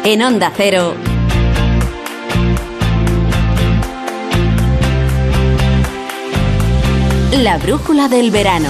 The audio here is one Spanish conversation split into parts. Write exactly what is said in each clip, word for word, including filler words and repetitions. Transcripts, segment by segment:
En Onda Cero. La brújula del verano.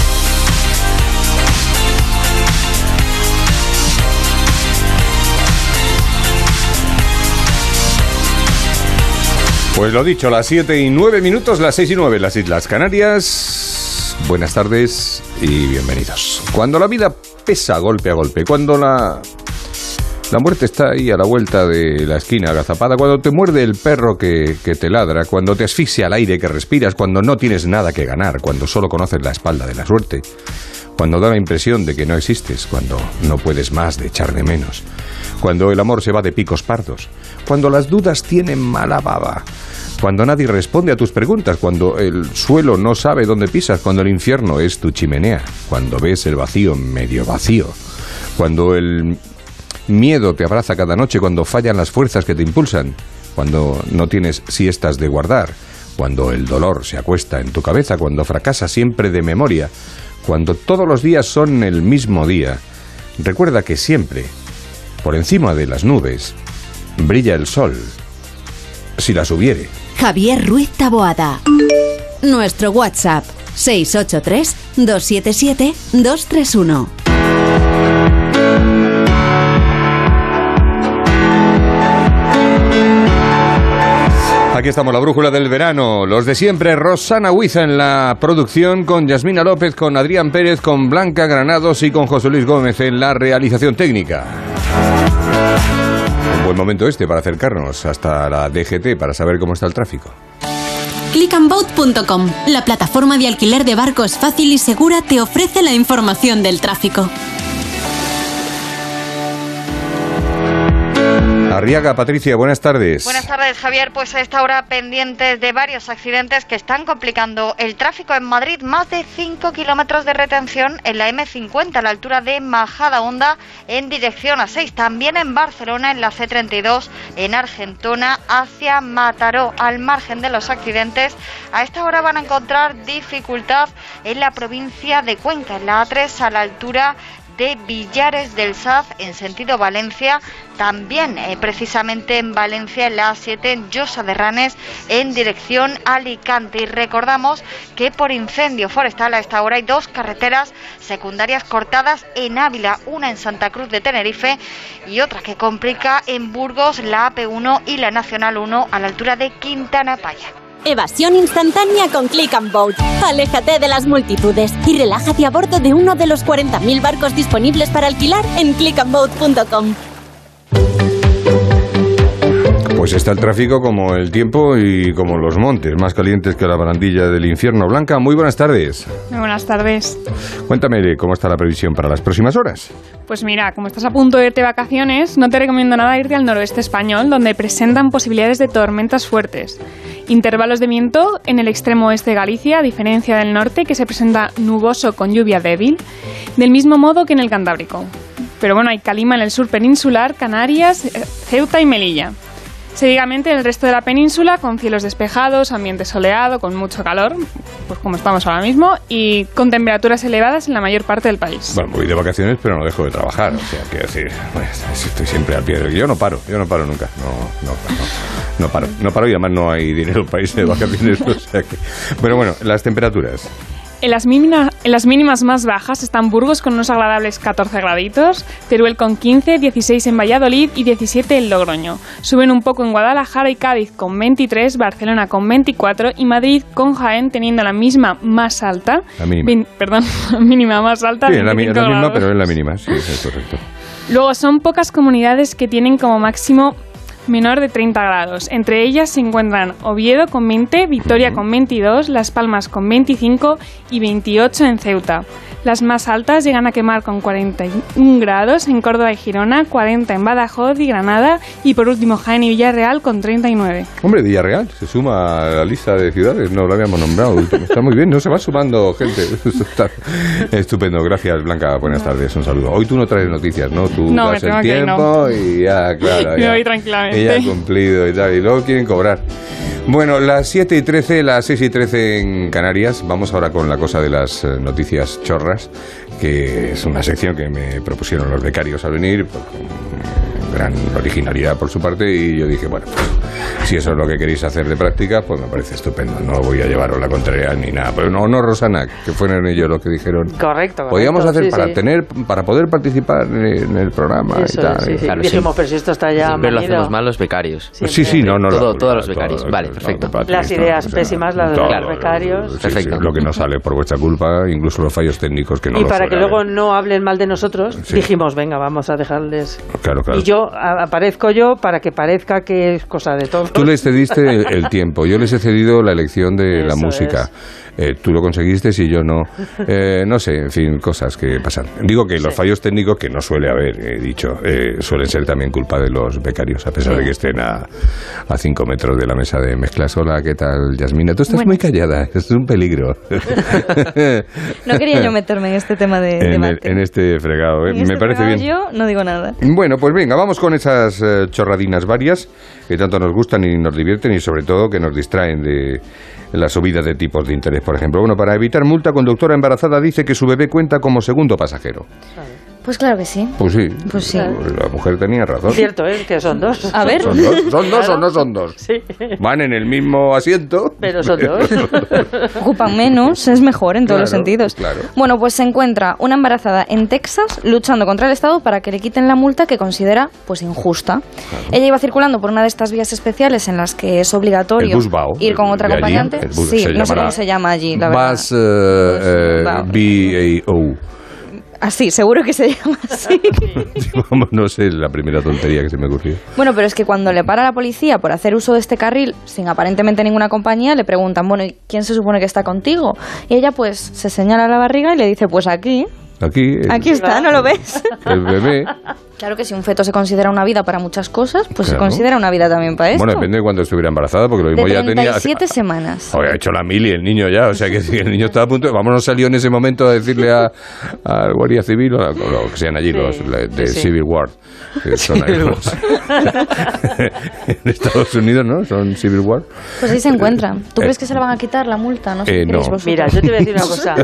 Pues lo dicho, las siete y nueve minutos, las seis y nueve, las Islas Canarias. Buenas tardes y bienvenidos. Cuando la vida pesa golpe a golpe, cuando la, la muerte está ahí a la vuelta de la esquina agazapada, cuando te muerde el perro que, que te ladra, cuando te asfixia el aire que respiras, cuando no tienes nada que ganar, cuando solo conoces la espalda de la suerte, cuando da la impresión de que no existes, cuando no puedes más de echar de menos, cuando el amor se va de picos pardos, cuando las dudas tienen mala baba, cuando nadie responde a tus preguntas, cuando el suelo no sabe dónde pisas, cuando el infierno es tu chimenea, cuando ves el vacío medio vacío, cuando el miedo te abraza cada noche, cuando fallan las fuerzas que te impulsan, cuando no tienes siestas de guardar, cuando el dolor se acuesta en tu cabeza, cuando fracasas siempre de memoria, cuando todos los días son el mismo día. Recuerda que siempre, por encima de las nubes, brilla el sol, si las hubiere. Javier Ruiz Taboada. Nuestro WhatsApp seis ocho tres, dos siete siete, dos tres uno. Aquí estamos, la brújula del verano, los de siempre, Rosana Huiza en la producción, con Yasmina López, con Adrián Pérez, con Blanca Granados y con José Luis Gómez en la realización técnica. Un buen momento este para acercarnos hasta la D G T para saber cómo está el tráfico. click and boat punto com, la plataforma de alquiler de barcos fácil y segura, te ofrece la información del tráfico. Arriaga, Patricia, buenas tardes. Buenas tardes, Javier. Pues a esta hora pendientes de varios accidentes que están complicando el tráfico en Madrid. Más de cinco kilómetros de retención en la eme cincuenta, a la altura de Majadahonda, en dirección a seis. También en Barcelona, en la ce treinta y dos, en Argentona, hacia Mataró. Al margen de los accidentes, a esta hora van a encontrar dificultad en la provincia de Cuenca, en la a tres, a la altura de Villares del Saz, en sentido Valencia. También eh, precisamente en Valencia, en la a siete, en Llosa de Ranes, en dirección Alicante. Y recordamos que por incendio forestal a esta hora hay dos carreteras secundarias cortadas en Ávila, una en Santa Cruz de Tenerife y otra que complica en Burgos, la a pe uno y la nacional uno, a la altura de Quintana Paya. Evasión instantánea con Click and Boat. Aléjate de las multitudes y relájate a bordo de uno de los cuarenta mil barcos disponibles para alquilar en click and boat punto com. Pues está el tráfico como el tiempo y como los montes, más calientes que la barandilla del infierno. Blanca, muy buenas tardes. Muy buenas tardes. Cuéntame cómo está la previsión para las próximas horas. Pues mira, como estás a punto de irte de vacaciones, no te recomiendo nada irte al noroeste español, donde presentan posibilidades de tormentas fuertes. Intervalos de viento en el extremo oeste de Galicia, a diferencia del norte, que se presenta nuboso con lluvia débil, del mismo modo que en el Cantábrico. Pero bueno, hay calima en el sur peninsular, Canarias, Ceuta y Melilla. Seguidamente el resto de la península con cielos despejados, ambiente soleado, con mucho calor, pues como estamos ahora mismo, y con temperaturas elevadas en la mayor parte del país. Bueno, voy de vacaciones, pero no dejo de trabajar, o sea, quiero decir, pues, estoy siempre al pie del... Yo no paro, yo no paro nunca, no, no, no, no paro, no paro y además no hay dinero para irse de vacaciones, o sea que... Bueno, bueno, las temperaturas... En las, mínima, en las mínimas más bajas están Burgos con unos agradables catorce graditos, Teruel con quince, dieciséis en Valladolid y diecisiete en Logroño. Suben un poco en Guadalajara y Cádiz con veintitrés, Barcelona con veinticuatro y Madrid con Jaén teniendo la misma más alta. La mínima. Vein, perdón, mínima más alta. Sí, la, la misma, grados. Pero es la mínima, sí, es correcto. Luego son pocas comunidades que tienen como máximo menor de treinta grados. Entre ellas se encuentran Oviedo con veinte, Vitoria con veintidós, Las Palmas con veinticinco y veintiocho en Ceuta. Las más altas llegan a quemar con cuarenta y un grados en Córdoba y Girona, cuarenta en Badajoz y Granada y por último Jaén y Villarreal con treinta y nueve. Hombre, Villarreal se suma a la lista de ciudades, no lo habíamos nombrado. Está muy bien, no se va sumando gente. Está estupendo, gracias Blanca, buenas tardes, un saludo. Hoy tú no traes noticias, ¿no? Tú no, das me tengo el que ir, tiempo no. Y ya, claro. Me ya, voy tranquilamente. Y ya ha cumplido y tal, y luego quieren cobrar. Bueno, las siete y trece, las seis y trece en Canarias. Vamos ahora con la cosa de las noticias chorras, que es una sección que me propusieron los becarios al venir. gran originalidad por su parte, y yo dije, bueno, pues, si eso es lo que queréis hacer de práctica, pues me parece estupendo, no voy a llevaros la contraria ni nada, pero no, no, Rosana, que fueron ellos los que dijeron, correcto, podíamos correcto, hacer sí, para sí. tener, para poder participar en el programa Eso y tal. es, sí, sí. Claro, Dijimos, sí. pero si esto está ya Siempre lo manido. hacemos mal los becarios. Pues sí, sí, no, no. Todo- la- todos los todo- becarios. todo- Vale, todo- perfecto. todo- Las todo- ideas o sea, pésimas, las de todo- los becarios. sí, sí, Perfecto. lo que no sale por vuestra culpa, incluso los fallos técnicos que no Y lo para que suele luego haber. no hablen mal de nosotros, Sí. dijimos, venga, vamos a dejarles. Claro, claro. Y yo a- aparezco yo para que parezca que es cosa de todos. Tú les cediste el, el tiempo, yo les he cedido la elección de la Eso música. Eh, tú lo conseguiste y yo no. Eh, no sé, en fin, cosas que pasan. Digo que los Sí. fallos técnicos, que no suele haber, he dicho, eh, suelen ser también culpa de los becarios, a pesar Sí. de que estén a, a cinco metros de la mesa de mezclas. Hola, ¿qué tal, Yasmina? Tú estás Bueno. muy callada, es un peligro. No quería yo meterme en este tema de en, el- debate. en este fregado, ¿eh? En Me este parece fregado bien. Yo no digo nada. Bueno, pues venga, vamos con esas eh, chorradinas varias que tanto nos gustan y nos divierten y sobre todo que nos distraen de la subida de tipos de interés, por ejemplo. Bueno, para evitar multa, conductora embarazada dice que su bebé cuenta como segundo pasajero. Pues claro que sí. Pues sí, Pues sí. la mujer tenía razón. Cierto, ¿eh? Que son dos. A ver. ¿Son dos? ¿Son dos o no son dos? Sí, Van en el mismo asiento. pero son dos. Ocupan menos, es mejor en todos los Claro, sentidos. claro. Bueno, pues se encuentra una embarazada en Texas luchando contra el Estado para que le quiten la multa que considera pues injusta. Ella iba circulando por una de estas vías especiales en las que es obligatorio El Busbao, ir con otra de allí, acompañante. el bus- sí, se no sé llamará cómo se llama allí, la verdad. Bus eh, eh, Busbao. B A O. Así, seguro que se llama así. Vamos, no sé, la primera tontería que se me ocurrió. Bueno, pero es que cuando le para la policía por hacer uso de este carril sin aparentemente ninguna compañía, le preguntan, bueno, ¿y quién se supone que está contigo? Y ella pues se señala la barriga y le dice, pues aquí, Aquí, el, aquí está, ¿no lo ves? el bebé. Claro que si un feto se considera una vida para muchas cosas, pues se Claro. considera una vida también para esto. Bueno, depende de cuándo estuviera embarazada, porque lo de mismo ya tenía... treinta y siete semanas. Joder, ha hecho la mili el niño ya, o sea que si el niño estaba a punto de... Vamos, no salió en ese momento a decirle a, al Guardia Civil, o a- o lo que sean allí, Sí, los la- de sí, sí. Civil War, que son ahí los- en Estados Unidos, ¿no? Son Civil War. Pues ahí se encuentran. ¿Tú Eh, crees que se la van a quitar la multa? No sé eh, qué queréis no. vosotros. Mira, yo te voy a decir una cosa.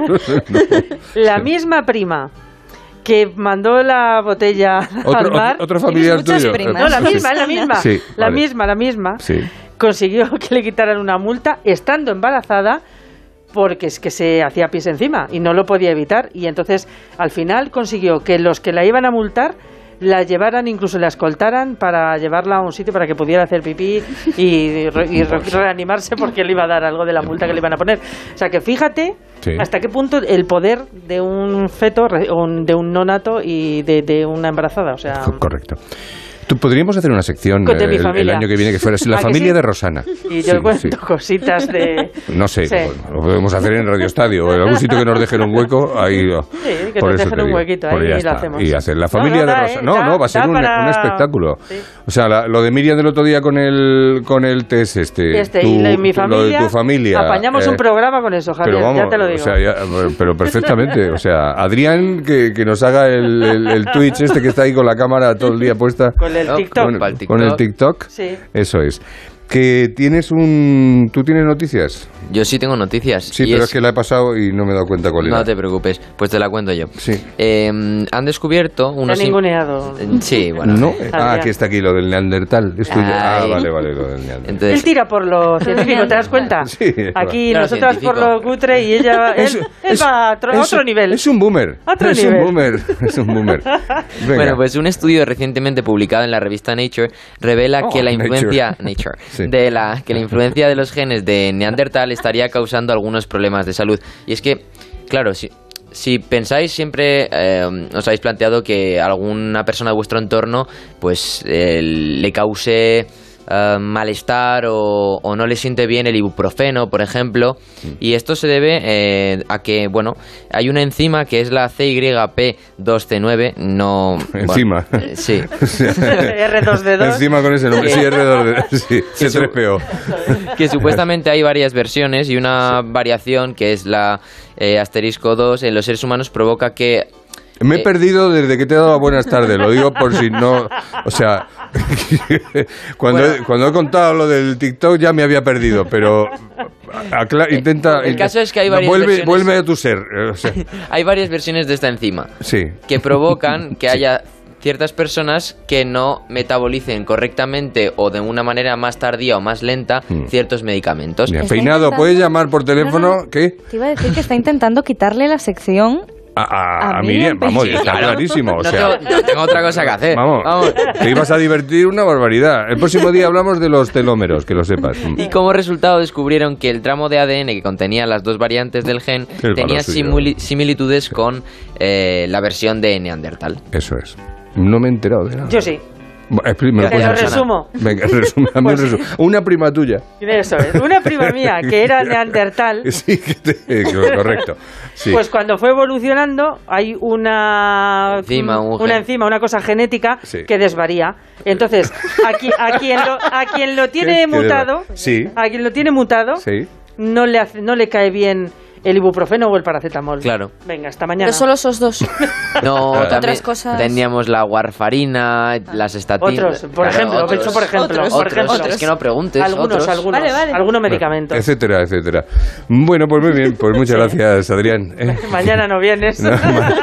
La misma prima que mandó la botella Otro, al mar. otro familiar Tienes muchas tuyo. primas. No, la Sí. misma, es la misma. Sí, la vale. misma, la misma. Sí. Consiguió que le quitaran una multa estando embarazada porque es que se hacía pis encima y no lo podía evitar. Y entonces, al final, consiguió que los que la iban a multar la llevaran, incluso la escoltaran para llevarla a un sitio para que pudiera hacer pipí y, re- y re- reanimarse porque le iba a dar algo de la multa que le iban a poner. O sea que fíjate Sí. hasta qué punto el poder de un feto, re- o un- de un nonato y de, de una embarazada. O sea, Correcto. Tú, podríamos hacer una sección Con de eh, mi el, el familia. año que viene que fuera así, la ¿A que familia sí? de Rosana. y yo Sí, cuento sí. cositas de... No sé, Sí. lo podemos hacer en Radio Estadio o en algún sitio que nos dejen un hueco, ahí lo- Sí, que por nos eso dejen te un digo. huequito Pues ahí ya y lo está. hacemos. Y hacer la No, familia no, de da, Rosa. eh, No, da- no, va a ser da un, para- un espectáculo. Sí. O sea, la- lo de Miriam del otro día con el con el test este, Este, tu- y la- y mi tu- lo familia, de tu familia. apañamos eh, un programa con eso, Javier, pero vamos, ya te lo digo. O sea, ya- pero perfectamente. O sea, Adrián, que, que nos haga el, el, el Twitch este que está ahí con la cámara todo el día puesta. Con el No, TikTok. Con, Para el con el TikTok. TikTok. Sí. Eso es. Que tienes un... ¿Tú tienes noticias? Yo sí tengo noticias. Sí, y pero es... que la he pasado y no me he dado cuenta cuál era. No te preocupes, pues te la cuento yo. Sí. Eh, han descubierto Te unos... han ninguneado. Eh, Sí, bueno. ¿No? Adrián. Ah, aquí está aquí lo del Neandertal. Es tuyo. Ah, Ay. vale, vale, lo del Neandertal. Entonces, Él tira por lo científico, ¿te das cuenta? Sí, Aquí claro, nosotras por científico. lo cutre y ella él, Es- él es- va a otro, a es- otro nivel. Es un boomer. Otro es nivel. un boomer. Es un boomer. Venga. bueno, pues un estudio recientemente publicado en la revista Nature revela Oh, que la Nature. influencia Nature Sí. de la que la influencia de los genes de Neandertal estaría causando algunos problemas de salud. Y es que, claro, si Si pensáis siempre, eh, os habéis planteado que alguna persona de vuestro entorno pues eh, le cause uh, malestar o, o no le siente bien el ibuprofeno, por ejemplo, y esto se debe eh, a que, bueno, hay una enzima que es la C Y P dos C nueve, no... Enzima. Bueno, eh, sí. R dos D dos. Encima con ese nombre, sí, R dos D dos, sí, C tres P O. Que supuestamente hay varias versiones y una variación que es la eh, asterisco dos en los seres humanos provoca que... Me he Eh. perdido desde que te he dado las buenas tardes, lo digo por si no... O sea, cuando, Bueno. he, cuando he contado lo del TikTok ya me había perdido, pero acla- intenta... el caso es que hay no, varias vuelve, versiones. vuelve a tu ser. O sea, Hay varias versiones de esta enzima sí. que provocan que haya ciertas personas que no metabolicen correctamente o de una manera más tardía o más lenta mm. ciertos medicamentos. Bien, Peinado, ¿puedes llamar por teléfono? No, no, ¿Qué? Te iba a decir que está intentando quitarle la sección A, a, a a Miriam, vamos, está Claro. clarísimo. O No sea, tengo, no tengo otra cosa que hacer. Vamos, Vamos. te ibas a divertir una barbaridad. El próximo día hablamos de los telómeros, que lo sepas. Y como resultado descubrieron que el tramo de A D N que contenía las dos variantes del gen El tenía valor suyo. simuli- similitudes con eh, la versión de Neandertal. Eso es. No me he enterado de nada. Yo sí. Bueno, expli- me lo Te puedes lo explicar. resumo. Venga, resume, hazme un Pues- resumen. Una prima tuya. Eso es. Una prima mía que era neandertal. Sí, que te- correcto. Sí. Pues cuando fue evolucionando hay una Enzima, un una gen. enzima, una cosa genética Sí. que desvaría. Entonces, aquí a quien lo, a quien lo tiene ¿Qué- qué mutado, desva- Sí. a quien lo tiene mutado, Sí. no le hace, no le cae bien el ibuprofeno o el paracetamol. Claro. Venga, hasta mañana. Pero solo esos dos. No, Otras también cosas. teníamos la warfarina, las estatinas. Otros, por ejemplo, otros, eso por ejemplo, otros, por ejemplo. otros, es que no preguntes. algunos, otros. algunos, Vale, vale. algunos medicamentos. Etcétera, etcétera. Bueno, pues muy bien. Pues muchas gracias, Adrián. Eh, Mañana no vienes. no,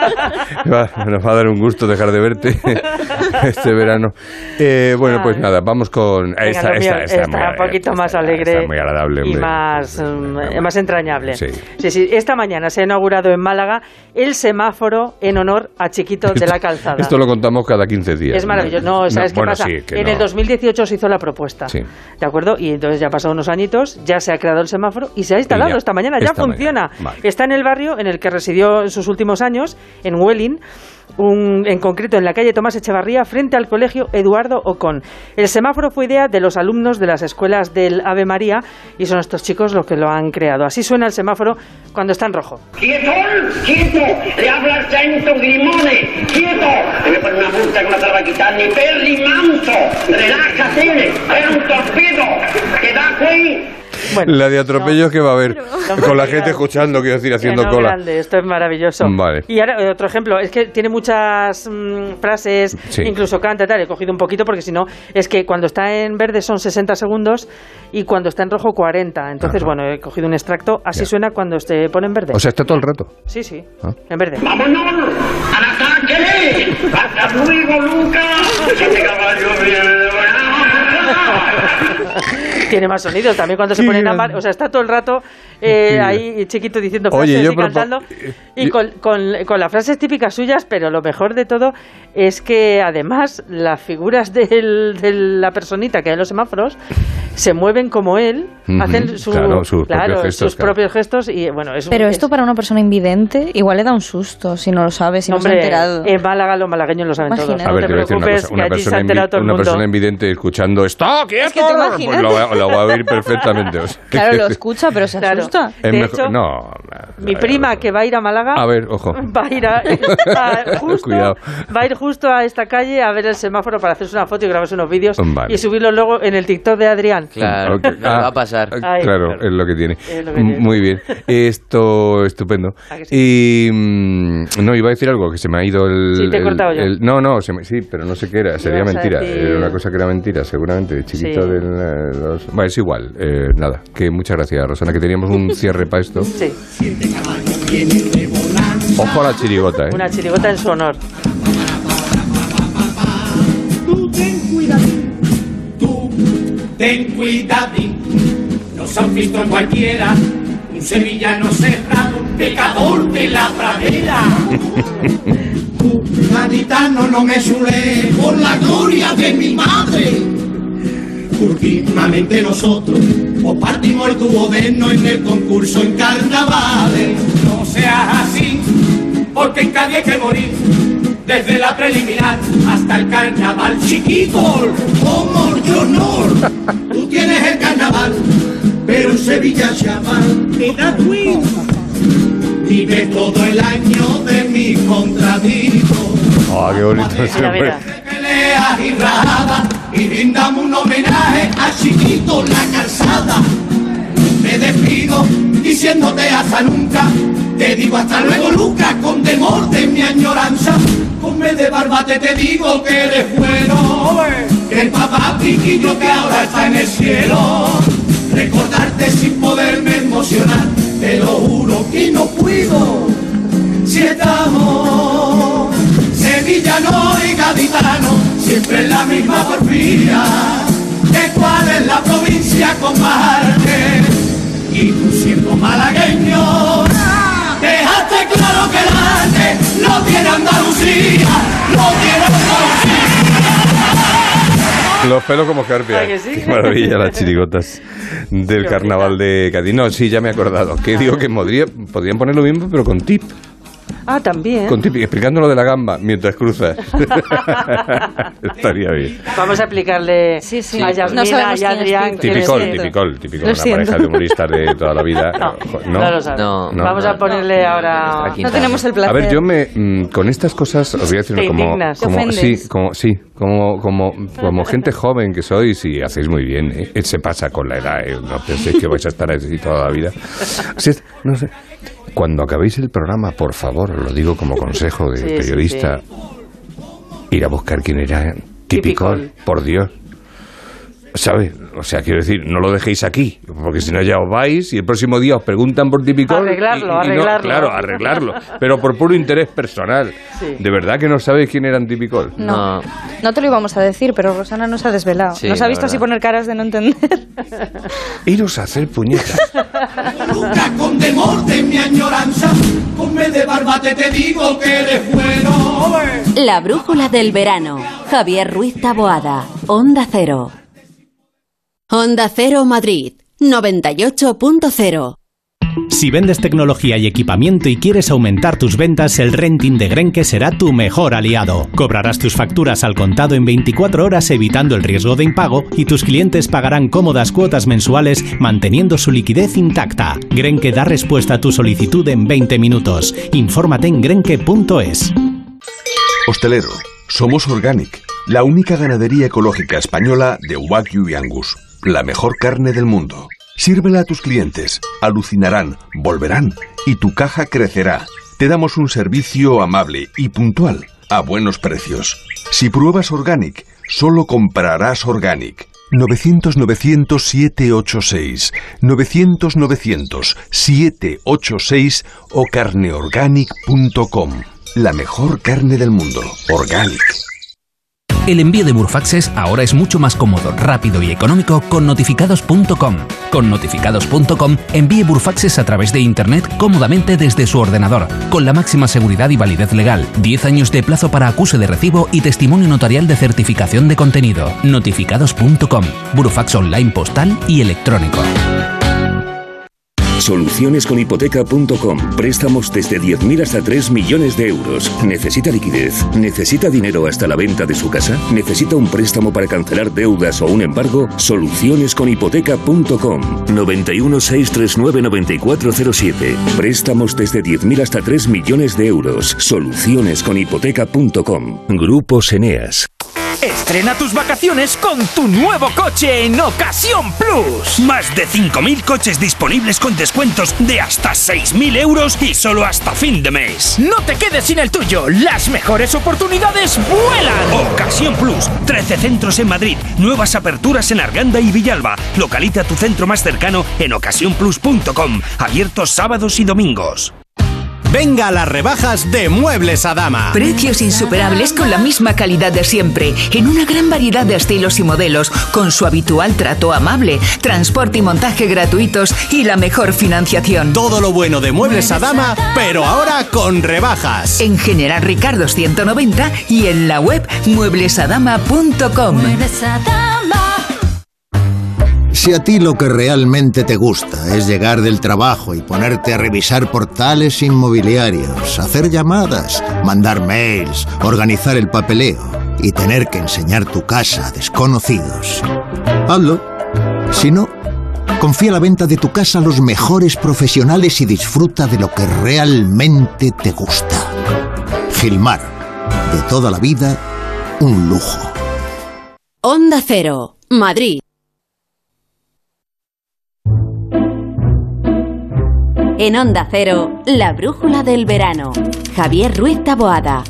va- nos va a dar un gusto dejar de verte este verano. Eh, bueno, pues Ay. nada, vamos con... Venga, esta, lo mío esta, esta está muy- un poquito esta- más esta- alegre está muy agradable, y hombre. más, mm, más entrañable. Sí. Sí, sí. Esta mañana se ha inaugurado en Málaga el semáforo en honor a Chiquito de la Calzada. Esto lo contamos cada quince días. Es maravilloso. No, ¿sabes qué bueno, pasa? sí, que en no. el dos mil dieciocho se hizo la propuesta. Sí. ¿De acuerdo? Y entonces ya han pasado unos añitos, ya se ha creado el semáforo y se ha instalado Y ya, esta mañana, ya esta funciona. mañana, vale. Está en el barrio en el que residió en sus últimos años, en Huelin, un, en concreto en la calle Tomás Echevarría, frente al colegio Eduardo Ocón. El semáforo fue idea de los alumnos de las escuelas del Ave María y son estos chicos los que lo han creado. Así suena el semáforo cuando está en rojo. ¡Quieto! ¡Quieto! ¡Le habla el centro Grimone! ¡Quieto! Te voy a poner una multa que no te la va a quitar ni Perry Manso. ¡Relájate! ¡Era un torpedo! ¡Queda aquí! Bueno, La de atropellos no, que va a haber no con la me gente digas. escuchando, quiero decir, haciendo Que no, cola. grande, esto es maravilloso. Vale. Y ahora eh, otro ejemplo, es que tiene muchas mm, frases, Sí. incluso canta y tal, he cogido un poquito porque si no, es que cuando está en verde son sesenta segundos y cuando está en rojo cuarenta. Entonces, Ajá. bueno, he cogido un extracto, así Ya. suena cuando se pone en verde. O sea, está todo el rato. Sí, sí, Ah. en verde. ¡Vámonos! ¡Al ataque! ¡Hasta luego, Lucas! ¡Este caballo viene! Tiene más sonidos también cuando se Qué pone en grande. ámbar. O sea, está todo el rato eh, Qué ahí chiquito diciendo Oye, frases yo y propo- cantando. Y yo- con, con, con las frases típicas suyas, pero lo mejor de todo es que además las figuras del- de la personita que hay en los semáforos se mueven como él, Ujú, hacen su- claro, sus propios gestos, sus claro. propios gestos y bueno, es un- Pero es- esto para una persona invidente igual le da un susto si no lo sabe, si no se ha Hombre, enterado. en Málaga los malagueños lo saben Imagínate. todos. A No ver, te te voy a decir una preocupes, cosa. Una que allí se persona, ha enterado invi- todo el una mundo. persona invidente escuchando ¡Está quieto! Es que tú imagínate. Pues lo, va- lo va a oír perfectamente. o sea, Claro, que- lo escucha, pero se Claro. asusta. Es De mejor- hecho, no, Mi prima que va a ir a Málaga A ver, ojo. va a ir a, a- justo, Cuidado. va a ir justo a esta calle a ver el semáforo para hacerse una foto y grabarse unos vídeos Vale. y subirlo luego en el TikTok de Adrián. Claro, Ok. lo va a pasar. Ah, Ay, claro, claro. es lo que tiene. Es lo que tiene. Muy bien. Esto, estupendo. ¿A que sí? Y mm, no, iba a decir algo que se me ha ido el. Sí, te he el- cortado yo. el- no, no, se me- sí, pero no sé qué era. Sería Ibas a mentira. decir- Era una cosa que era mentira, seguramente. De chiquito Sí. del. eh, los- Bueno, es igual. eh, nada. Que muchas gracias, Rosana, que teníamos un cierre para esto. Sí, Ojo a la chirigota, ¿eh? una chirigota en su honor. Tú ten cuidadín, tú ten cuidadín. Nos han visto en cualquiera, un sevillano cerrado, pecador de la pradera. Tú, gaditano, no me sule por la gloria de mi madre. Últimamente nosotros os partimos el tubo de no en el concurso en carnavales. No seas así, porque en Cádiz hay que morir. Desde la preliminar hasta el carnaval chiquito, como de honor. Tú tienes el carnaval, pero en Sevilla chaval, mira Twin. Vive todo el año de mi contradicto. Ah, qué bonito ese Mira, hombre. mira. Peleas y rajadas y brindamos un homenaje a Chiquito la calzada. Me despido diciéndote hasta nunca. Te digo hasta luego, Lucas, con temor de mi añoranza. Ponme de barbate, te digo que eres bueno. Que el papá Piquillo que ahora está en el cielo. Recordarte sin poderme emocionar, te lo juro que no puedo. Si estamos sevillano y gaditano, siempre en la misma porfía. ¿Que cuál es la provincia con más arte? Y tú siendo malagueño, dejaste claro que el arte no tiene Andalucía, no tiene Andalucía. Los pelos como escarpia. ¿Ah, que sí? Qué maravilla las chirigotas del carnaval de Cádiz. No, sí, ya me he acordado. Que digo que podría, podrían poner lo mismo, pero con tip. Ah, también. Con tip, explicando lo de la gamba mientras cruzas. Estaría bien. Vamos a aplicarle Sí, sí. a Yasmina No sabemos y a quién es Adrián. Tip. Tipicol, siento. tipicol, tipicol. Lo Una siento. pareja de humoristas de toda la vida. No, ¿No? no lo sabes. No, no. Vamos a ponerle ahora... Aquí No tenemos el placer. A ver, yo me mm, con estas cosas os voy a decir Te como, indignas. Te como ofendes. sí, como sí, como como como gente joven que sois y hacéis muy bien. ¿eh? Se pasa con la edad, ¿eh? No penséis que vais a estar así toda la vida. O sea, no sé. Cuando acabéis el programa, por favor, os lo digo como consejo de Sí, sí, periodista, ir a buscar quién era Tipicol, Tipicol. por Dios. ¿Sabes? O sea, quiero decir, no lo dejéis aquí, porque si no ya os vais y el próximo día os preguntan por Tipicol. Arreglarlo, y- y no- arreglarlo. claro, arreglarlo, pero por puro interés personal. Sí. ¿De verdad que no sabéis quién eran Tipicol? No. No. No te lo íbamos a decir, pero Rosana nos ha desvelado. Sí, nos ha la visto así verdad. poner caras de no entender. Iros a hacer puñetas. Nunca con demor de mi añoranza, con me de barbate te digo que eres bueno. La brújula del verano. Javier Ruiz Taboada. Onda Cero. Onda Cero Madrid. noventa y ocho punto cero. Si vendes tecnología y equipamiento y quieres aumentar tus ventas, el renting de Grenke será tu mejor aliado. Cobrarás tus facturas al contado en veinticuatro horas evitando el riesgo de impago y tus clientes pagarán cómodas cuotas mensuales manteniendo su liquidez intacta. Grenke da respuesta a tu solicitud en veinte minutos. Infórmate en grenke punto es. Hostelero, somos Organic, la única ganadería ecológica española de Wagyu y Angus, la mejor carne del mundo. Sírvela a tus clientes, alucinarán, volverán y tu caja crecerá. Te damos un servicio amable y puntual, a buenos precios. Si pruebas Organic, solo comprarás Organic. novecientos novecientos siete ocho seis, novecientos novecientos siete ocho seis o carneorganic punto com. La mejor carne del mundo, Organic. El envío de Burfaxes ahora es mucho más cómodo, rápido y económico con notificados punto com. Con notificados punto com envíe Burfaxes a través de Internet cómodamente desde su ordenador, con la máxima seguridad y validez legal, diez años de plazo para acuse de recibo y testimonio notarial de certificación de contenido. notificados punto com, Burfax online postal y electrónico. Soluciones con hipoteca punto com. Préstamos desde diez mil hasta tres millones de euros. ¿Necesita liquidez? ¿Necesita dinero hasta la venta de su casa? ¿Necesita un préstamo para cancelar deudas o un embargo? Soluciones con hipoteca punto com. noventa y uno, seiscientos treinta y nueve, noventa y cuatro cero siete. Préstamos desde diez mil hasta tres millones de euros. Soluciones con hipoteca punto com. Grupos Eneas. Estrena tus vacaciones con tu nuevo coche en Ocasión Plus. Más de cinco mil coches disponibles con descuentos de hasta seis mil euros y solo hasta fin de mes. No te quedes sin el tuyo. Las mejores oportunidades vuelan. Ocasión Plus. trece centros en Madrid. Nuevas aperturas en Arganda y Villalba. Localiza tu centro más cercano en ocasión plus punto com. Abiertos sábados y domingos. Venga a las rebajas de Muebles a Dama. Precios insuperables con la misma calidad de siempre, en una gran variedad de estilos y modelos, con su habitual trato amable, transporte y montaje gratuitos y la mejor financiación. Todo lo bueno de Muebles a Dama, pero ahora con rebajas. En General Ricardo ciento noventa y en la web muebles a dama punto com. Si a ti lo que realmente te gusta es llegar del trabajo y ponerte a revisar portales inmobiliarios, hacer llamadas, mandar mails, organizar el papeleo y tener que enseñar tu casa a desconocidos, hazlo. Si no, confía la venta de tu casa a los mejores profesionales y disfruta de lo que realmente te gusta. Gilmar, de toda la vida, un lujo. Onda Cero, Madrid. En Onda Cero, la brújula del verano. Javier Ruiz Taboada.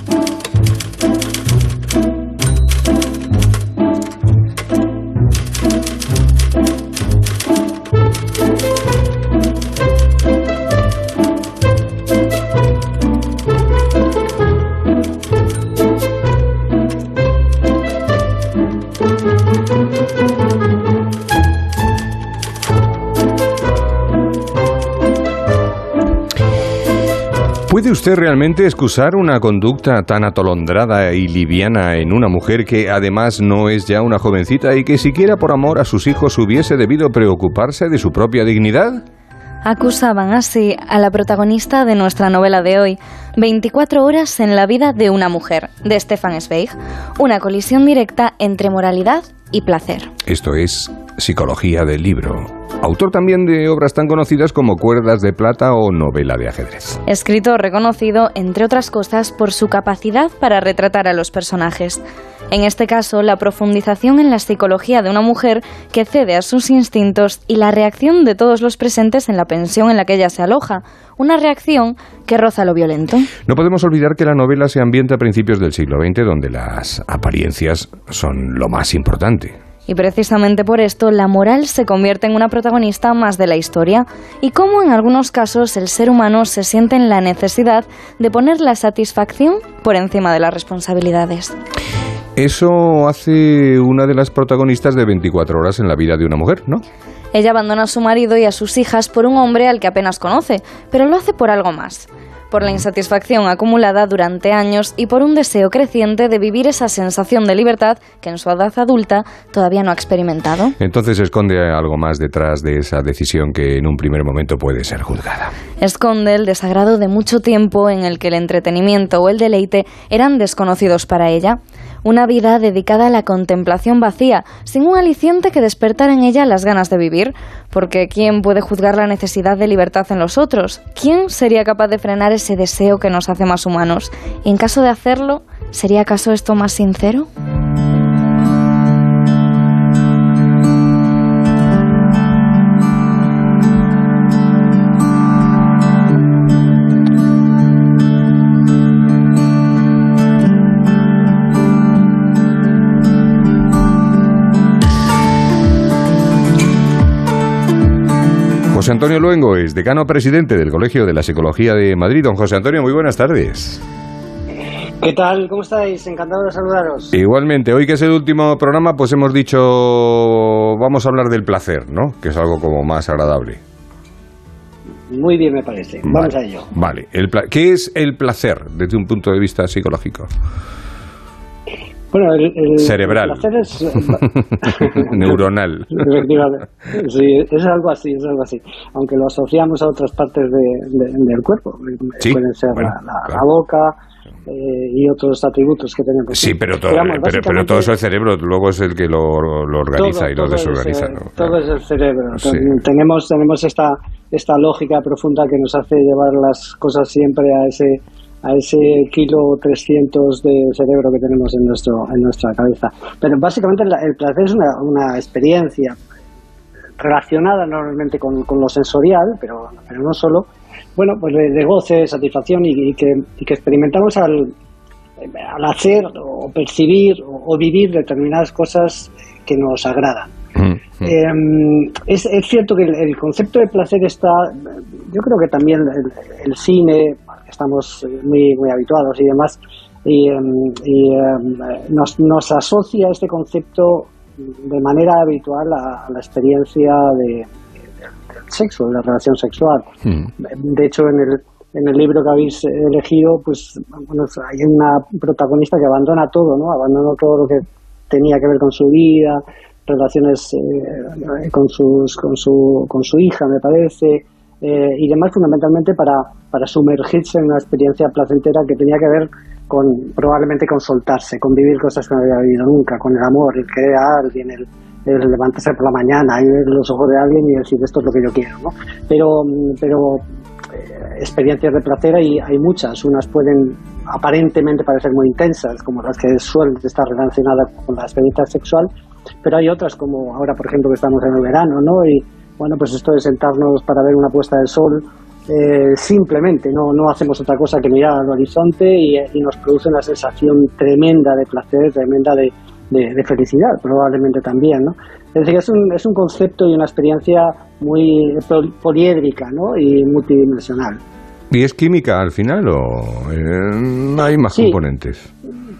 ¿Puede usted realmente excusar una conducta tan atolondrada y liviana en una mujer que además no es ya una jovencita y que siquiera por amor a sus hijos hubiese debido preocuparse de su propia dignidad? Acusaban así a la protagonista de nuestra novela de hoy, veinticuatro horas en la vida de una mujer, de Stefan Zweig, una colisión directa entre moralidad y placer. Esto es Psicología del libro. Autor también de obras tan conocidas como Cuerdas de plata o Novela de ajedrez. Escritor reconocido, entre otras cosas, por su capacidad para retratar a los personajes. En este caso, la profundización en la psicología de una mujer que cede a sus instintos y la reacción de todos los presentes en la pensión en la que ella se aloja. Una reacción que roza lo violento. No podemos olvidar que la novela se ambienta a principios del siglo veinte, donde las apariencias son lo más importante. Y precisamente por esto, la moral se convierte en una protagonista más de la historia, y cómo en algunos casos el ser humano se siente en la necesidad de poner la satisfacción por encima de las responsabilidades. Eso hace una de las protagonistas de veinticuatro horas en la vida de una mujer, ¿no? Ella abandona a su marido y a sus hijas por un hombre al que apenas conoce, pero lo hace por algo más. Por la insatisfacción acumulada durante años y por un deseo creciente de vivir esa sensación de libertad que en su edad adulta todavía no ha experimentado. Entonces esconde algo más detrás de esa decisión que en un primer momento puede ser juzgada. Esconde el desagrado de mucho tiempo en el que el entretenimiento o el deleite eran desconocidos para ella. Una vida dedicada a la contemplación vacía, sin un aliciente que despertara en ella las ganas de vivir. Porque ¿quién puede juzgar la necesidad de libertad en los otros? ¿Quién sería capaz de frenar ese deseo que nos hace más humanos? Y en caso de hacerlo, ¿sería acaso esto más sincero? José Antonio Luengo es decano presidente del Colegio de la Psicología de Madrid. Don José Antonio, muy buenas tardes. ¿Qué tal? ¿Cómo estáis? Encantado de saludaros. Igualmente, hoy que es el último programa, pues hemos dicho, vamos a hablar del placer, ¿no? Que es algo como más agradable. Muy bien, me parece. Vale, vamos a ello. Vale. El pla- ¿Qué es el placer desde un punto de vista psicológico? Bueno, el, el cerebral. El placer es neuronal. Efectivamente. Sí, es algo así, es algo así. Aunque lo asociamos a otras partes de, de, del cuerpo. Sí, pueden ser bueno, la, la, claro. la boca eh, y otros atributos que tenemos. Sí, pero todo, pero, vamos, pero, pero todo eso el cerebro luego es el que lo, lo organiza todo, y lo todo desorganiza. Es, ¿no? Todo Claro. es el cerebro. Sí. Tenemos, tenemos esta, esta lógica profunda que nos hace llevar las cosas siempre a ese a ese kilo trescientos de cerebro que tenemos en nuestro en nuestra cabeza. Pero básicamente la, el placer es una, una experiencia relacionada normalmente con, con lo sensorial, pero, pero no solo, bueno, pues de, de goce, satisfacción y, y, que, y que experimentamos al, al hacer o percibir o, o vivir determinadas cosas que nos agradan. Mm-hmm. Eh, es, es cierto que el, el concepto de placer está, yo creo que también el, el cine, estamos muy muy habituados y demás, y, y um, nos, nos asocia este concepto de manera habitual a, a la experiencia de, de, del sexo, de la relación sexual. Mm. De hecho, en el, en el libro que habéis elegido, pues bueno, hay una protagonista que abandona todo, ¿no? Abandona todo lo que tenía que ver con su vida, relaciones eh, con, sus, con, su, con su hija, me parece, eh, y demás, fundamentalmente para, para sumergirse en una experiencia placentera que tenía que ver con, probablemente con soltarse, con vivir cosas que no había vivido nunca, con el amor, el querer a alguien, el, el levantarse por la mañana y ver los ojos de alguien y decir esto es lo que yo quiero, ¿no? Pero, pero eh, experiencias de placer hay, hay muchas, unas pueden aparentemente parecer muy intensas, como las que suelen estar relacionadas con la experiencia sexual, pero hay otras, como ahora por ejemplo que estamos en el verano, ¿no? Y bueno, pues esto de sentarnos para ver una puesta de sol, eh, simplemente no, no hacemos otra cosa que mirar al horizonte y, y nos produce una sensación tremenda de placer, tremenda de, de, de felicidad, probablemente también, ¿no? Es decir, es un, es un concepto y una experiencia muy poliédrica, ¿no? Y multidimensional. ¿Y es química al final o eh, hay más sí. componentes?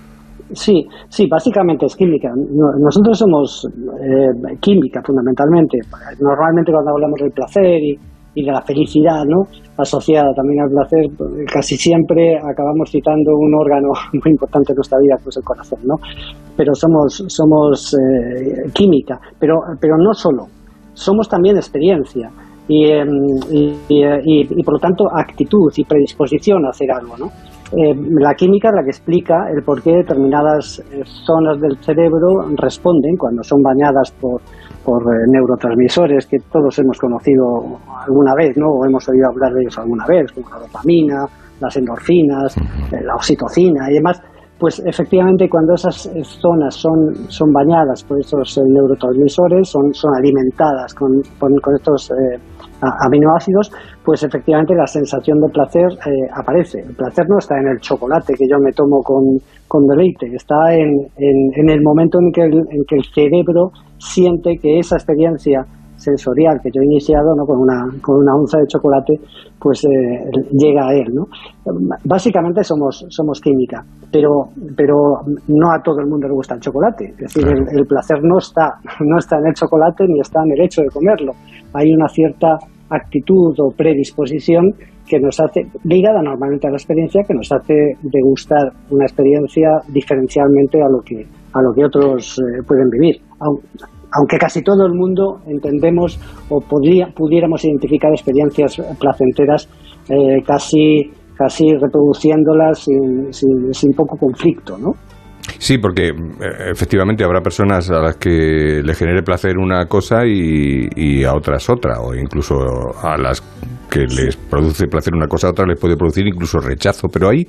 Sí, sí, básicamente es química. Nosotros somos eh, química fundamentalmente. Normalmente cuando hablamos del placer y, y de la felicidad, ¿no?, asociada también al placer, casi siempre acabamos citando un órgano muy importante en nuestra vida, pues el corazón, ¿no? Pero somos, somos eh, química, pero, pero no solo, somos también experiencia y, eh, y, y, y por lo tanto actitud y predisposición a hacer algo, ¿no? Eh, la química es la que explica el por qué determinadas eh, zonas del cerebro responden cuando son bañadas por, por eh, neurotransmisores que todos hemos conocido alguna vez, ¿no?, o hemos oído hablar de ellos alguna vez, como la dopamina, las endorfinas, eh, la oxitocina y demás. Pues efectivamente cuando esas eh, zonas son, son bañadas por esos eh, neurotransmisores, son, son alimentadas con, con, con estos eh, aminoácidos, pues efectivamente la sensación de placer eh, aparece. El placer no está en el chocolate que yo me tomo con, con deleite, está en, en, en el momento en que el, en que el cerebro siente que esa experiencia sensorial que yo he iniciado, ¿no?, con una, con una onza de chocolate, pues eh, llega a él, ¿no? Básicamente somos, somos química, pero, pero no a todo el mundo le gusta el chocolate. Es decir, el, el placer no está, no está en el chocolate ni está en el hecho de comerlo. Hay una cierta actitud o predisposición que nos hace, ligada normalmente a la experiencia, que nos hace degustar una experiencia diferencialmente a lo que, a lo que otros eh, pueden vivir. Aunque casi todo el mundo entendemos o podría, pudiéramos identificar experiencias placenteras eh, casi, casi reproduciéndolas sin, sin, sin poco conflicto, ¿no? Sí, porque eh, efectivamente habrá personas a las que le genere placer una cosa y, y a otras otra, o incluso a las que les produce placer una cosa a otra les puede producir incluso rechazo, pero ahí...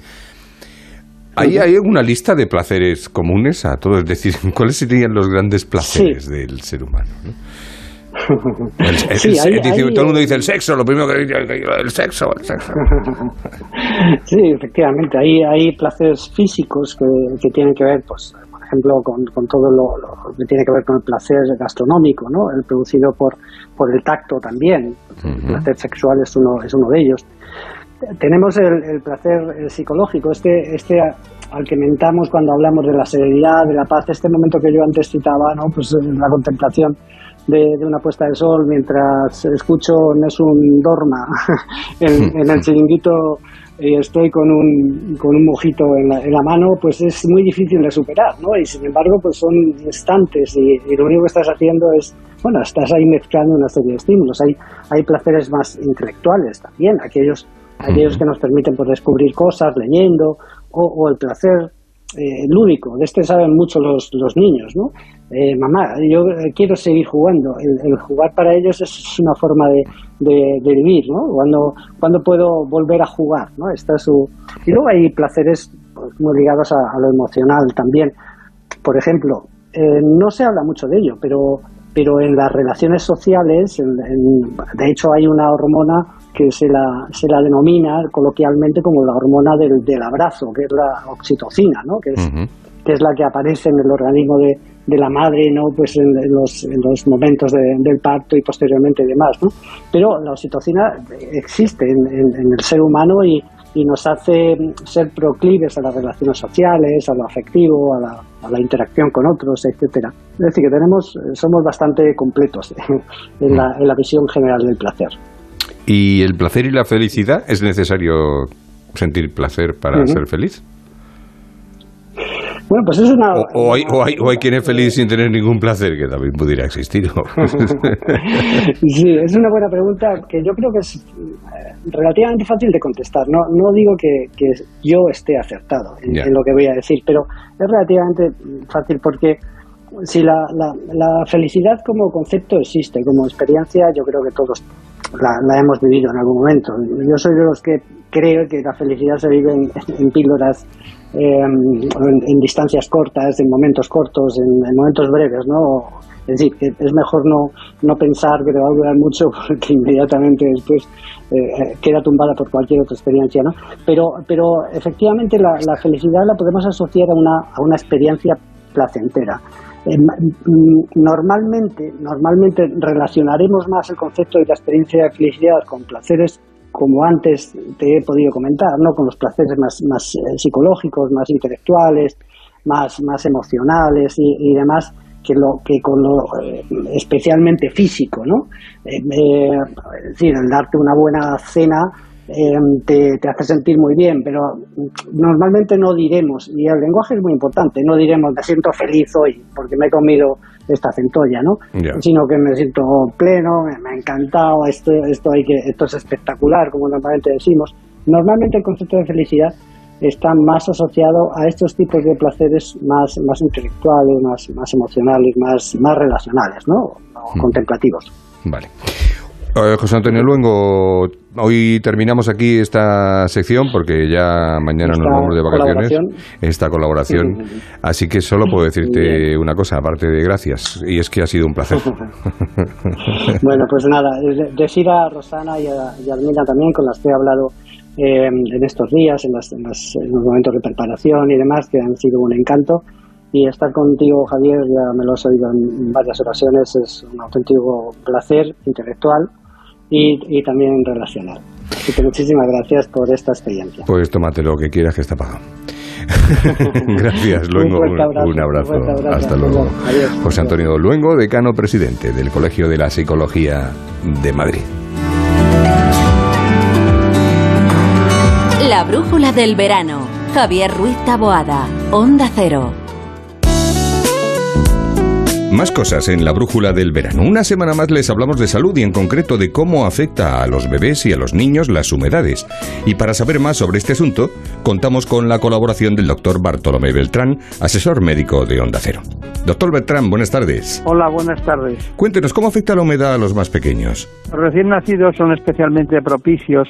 ¿Hay, ¿Hay una lista de placeres comunes a todos? Es decir, ¿cuáles serían los grandes placeres sí. del ser humano, ¿no? El, el, sí, el, hay, dice, hay, todo el mundo dice el sexo, lo primero que dice el sexo, el sexo. Sí, efectivamente, hay, hay placeres físicos que, que tienen que ver, pues, por ejemplo, con, con todo lo, lo que tiene que ver con el placer gastronómico, ¿no?, el producido por, por el tacto también. Uh-huh. El placer sexual es uno, es uno de ellos. Tenemos el, el placer el psicológico, este, este al que mentamos cuando hablamos de la serenidad, de la paz, este momento que yo antes citaba, ¿no?, pues la contemplación de, de una puesta de sol mientras escucho Nessun Dorma en, en el chiringuito y estoy con un, con un mojito en la, en la mano, pues es muy difícil de superar, ¿no? Y sin embargo, pues son instantes y, y lo único que estás haciendo es, bueno, estás ahí mezclando una serie de estímulos. Hay, hay placeres más intelectuales también, aquellos aquellos que nos permiten, pues, descubrir cosas leyendo, o, o el placer eh, lúdico. De este saben mucho los, los niños, ¿no? Eh, mamá, yo eh, quiero seguir jugando. El, el jugar para ellos es una forma de, de, de vivir, ¿no? Cuando, cuando puedo volver a jugar, ¿no? Esta es su... Y luego hay placeres, pues, muy ligados a, a lo emocional también. Por ejemplo, eh, no se habla mucho de ello, pero, pero en las relaciones sociales, en, en, de hecho hay una hormona que se la, se la denomina coloquialmente como la hormona del, del abrazo, que es la oxitocina, ¿no?, que es, uh-huh. que es la que aparece en el organismo de, de la madre, ¿no?, pues en, en, los, en los momentos de, del parto y posteriormente y demás, ¿no? Pero la oxitocina existe en, en, en el ser humano y, y nos hace ser proclives a las relaciones sociales, a lo afectivo, a la, a la interacción con otros, etcétera. Es decir, que tenemos, somos bastante completos en la, en la visión general del placer. ¿Y el placer y la felicidad? ¿Es necesario sentir placer para uh-huh. ser feliz? Bueno, pues es una... O, o, hay, o, hay, o hay quien es feliz sin tener ningún placer, que también pudiera existir, ¿no? Sí, es una buena pregunta que yo creo que es relativamente fácil de contestar. No, no digo que, que yo esté acertado en, en lo que voy a decir, pero es relativamente fácil porque si la, la, la felicidad como concepto existe, como experiencia, yo creo que todos La, la hemos vivido en algún momento. Yo soy de los que creo que la felicidad se vive en, en píldoras, eh, en, en distancias cortas, en momentos cortos, en, en momentos breves, ¿no? Es decir, que es mejor no, no pensar que te va a durar mucho porque inmediatamente después eh, queda tumbada por cualquier otra experiencia, ¿no? Pero, pero efectivamente la, la felicidad la podemos asociar a una, a una experiencia placentera. Eh, normalmente, normalmente relacionaremos más el concepto de la experiencia de felicidad con placeres, como antes te he podido comentar, ¿no?, con los placeres más, más eh, psicológicos, más intelectuales, más, más emocionales y, y demás, que, lo, que con lo eh, especialmente físico, ¿no? Eh, eh, es decir, el darte una buena cena eh, te, te hace sentir muy bien, pero normalmente no diremos, y el lenguaje es muy importante, no diremos me siento feliz hoy porque me he comido esta centolla, ¿no? Yeah. Sino que me siento pleno, me, me ha encantado, esto, esto, hay que, esto es espectacular, como normalmente decimos. Normalmente el concepto de felicidad está más asociado a estos tipos de placeres más, más intelectuales, más, más emocionales, más, más relacionales, ¿no? O mm. contemplativos. Vale. Eh, José Antonio Luengo, hoy terminamos aquí esta sección porque ya mañana esta nos vamos de vacaciones. Colaboración. Esta colaboración. Sí, sí, sí. Así que solo puedo decirte una cosa, aparte de gracias, y es que ha sido un placer. Bueno, pues nada, decir a Rosana y a, y a Almina también, con las que he hablado eh, en estos días, en, las, en, las, en los momentos de preparación y demás, que han sido un encanto. Y estar contigo, Javier, ya me lo has oído en varias ocasiones, es un auténtico placer intelectual y, y también relacional. Así que muchísimas gracias por esta experiencia. Pues tómate lo que quieras, que está pagado. Gracias, Luengo. Un, abrazo, un abrazo. Un abrazo. Hasta luego. Adiós. José Antonio Luengo, decano presidente del Colegio de la Psicología de Madrid. La brújula del verano. Javier Ruiz Taboada, Onda Cero. Más cosas en la brújula del verano. Una semana más les hablamos de salud y en concreto de cómo afecta a los bebés y a los niños las humedades. Y para saber más sobre este asunto, contamos con la colaboración del doctor Bartolomé Beltrán, asesor médico de Onda Cero. Doctor Beltrán, buenas tardes. Hola, buenas tardes. Cuéntenos, ¿cómo afecta la humedad a los más pequeños? Los recién nacidos son especialmente propicios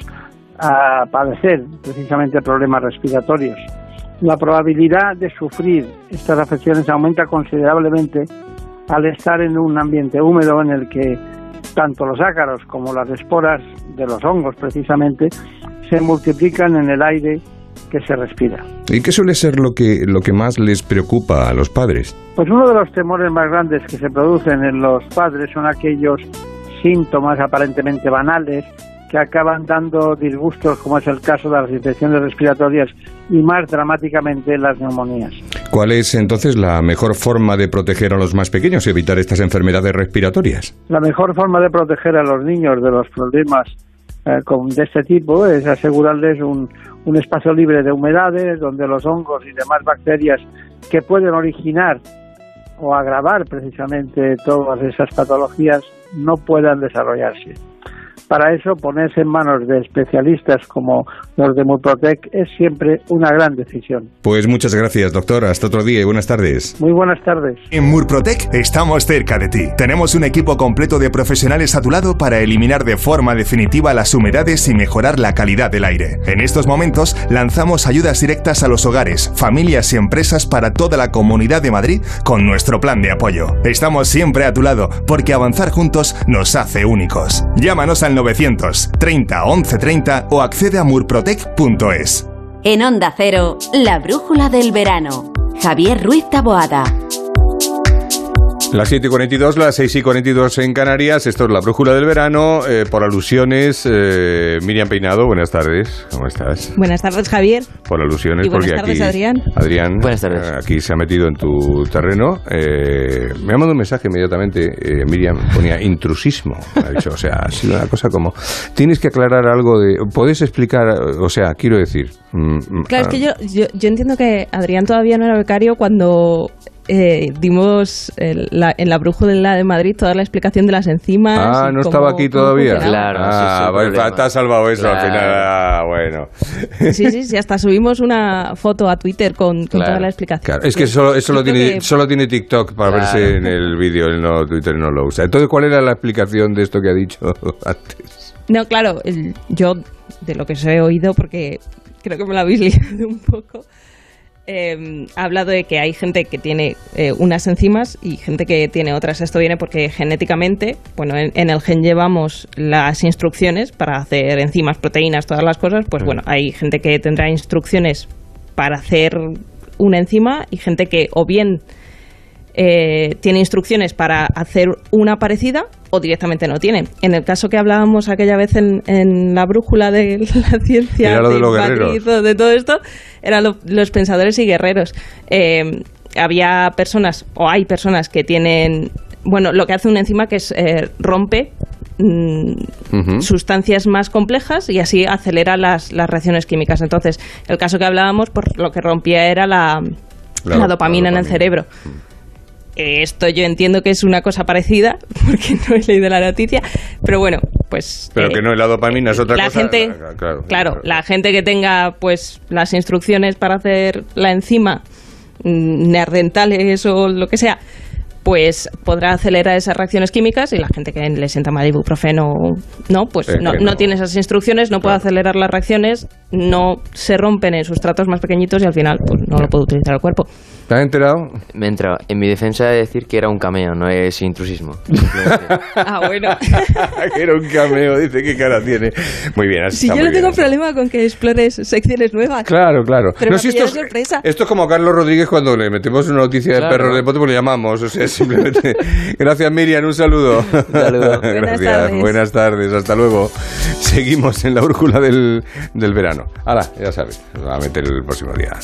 a padecer precisamente problemas respiratorios. La probabilidad de sufrir estas afecciones aumenta considerablemente al estar en un ambiente húmedo en el que tanto los ácaros como las esporas de los hongos precisamente se multiplican en el aire que se respira. ¿Y qué suele ser lo que, lo que más les preocupa a los padres? Pues uno de los temores más grandes que se producen en los padres son aquellos síntomas aparentemente banales que acaban dando disgustos, como es el caso de las infecciones respiratorias y más dramáticamente las neumonías. ¿Cuál es entonces la mejor forma de proteger a los más pequeños y evitar estas enfermedades respiratorias? La mejor forma de proteger a los niños de los problemas eh, con, de este tipo es asegurarles un, un espacio libre de humedades donde los hongos y demás bacterias que pueden originar o agravar precisamente todas esas patologías no puedan desarrollarse. Para eso, ponerse en manos de especialistas como los de Murprotec es siempre una gran decisión. Pues muchas gracias, doctor. Hasta otro día y buenas tardes. Muy buenas tardes. En Murprotec estamos cerca de ti. Tenemos un equipo completo de profesionales a tu lado para eliminar de forma definitiva las humedades y mejorar la calidad del aire. En estos momentos, lanzamos ayudas directas a los hogares, familias y empresas para toda la Comunidad de Madrid con nuestro plan de apoyo. Estamos siempre a tu lado porque avanzar juntos nos hace únicos. Llámanos al novecientos treinta once treinta o accede a murprotec punto es. En Onda Cero, la brújula del verano. Javier Ruiz Taboada. Las siete y cuarenta y dos, las seis y cuarenta y dos en Canarias. Esto es la brújula del verano. Eh, por alusiones, eh, Miriam Peinado, buenas tardes. ¿Cómo estás? Buenas tardes, Javier. Por alusiones, y buenas porque tardes, aquí Adrián. Adrián, buenas tardes. Eh, aquí se ha metido en tu terreno. Eh, me ha mandado un mensaje inmediatamente. Eh, Miriam ponía intrusismo. Me ha dicho, o sea, ha sido una cosa como tienes que aclarar algo de. ¿Podés explicar? O sea, quiero decir. Mm, claro, ah, es que yo, yo, yo entiendo que Adrián todavía no era becario cuando. Eh, dimos el, la, en la brújula de Madrid toda la explicación de las enzimas. Ah, no cómo, estaba aquí todavía. Claro, ah, sí, sí, te has salvado eso claro. al final. Ah, bueno. Sí, sí, sí, hasta subimos una foto a Twitter con, con claro, toda la explicación. Claro. Es que solo, eso lo tiene, que... solo tiene TikTok para claro. verse en el vídeo, el no, Twitter no lo usa. Entonces, ¿cuál era la explicación de esto que ha dicho antes? No, claro, el, yo de lo que os he oído, porque creo que me lo habéis liado un poco. Eh, ha hablado de que hay gente que tiene eh, unas enzimas y gente que tiene otras. Esto viene porque genéticamente, bueno, en, en el gen llevamos las instrucciones para hacer enzimas, proteínas, todas las cosas. Pues bueno, hay gente que tendrá instrucciones para hacer una enzima y gente que o bien eh, tiene instrucciones para hacer una parecida o directamente no tiene. En el caso que hablábamos aquella vez en, en la brújula de la ciencia Era lo de, de los Madrid, guerreros. de todo esto, eran lo, los pensadores y guerreros. Eh, había personas, o hay personas que tienen, bueno, lo que hace una enzima que es eh, rompe mm, uh-huh. sustancias más complejas y así acelera las, las reacciones químicas. Entonces, el caso que hablábamos, por lo que rompía era la, la, la, dopamina, la dopamina en el cerebro. Esto yo entiendo que es una cosa parecida, porque no he leído la noticia, pero bueno, pues... Pero eh, que no es la dopamina, es otra la cosa. Gente, claro, claro, claro, la gente que tenga pues las instrucciones para hacer la enzima, neandertales o lo que sea, pues podrá acelerar esas reacciones químicas, y la gente que le sienta mal ibuprofeno, no, pues eh, no, no. no tiene esas instrucciones, no puede acelerar las reacciones, no se rompen en sustratos más pequeñitos y al final pues no lo puede utilizar el cuerpo. ¿Te has enterado? Me he enterado. En mi defensa de decir que era un cameo, no es intrusismo. Ah, bueno. Que era un cameo, dice, qué cara tiene. Muy bien, así Si está yo muy no tengo bien, problema con que explores secciones nuevas. Claro, claro. Pero no, me si esto, es, sorpresa. esto es como Carlos Rodríguez cuando le metemos una noticia claro. de perros de pote, pues le llamamos. O sea, simplemente. Gracias, Miriam, un saludo. Un saludo. Gracias. Buenas tardes. Buenas tardes, hasta luego. Seguimos en la brújula del, del verano. Ahora, ya sabes, nos va a meter el próximo día.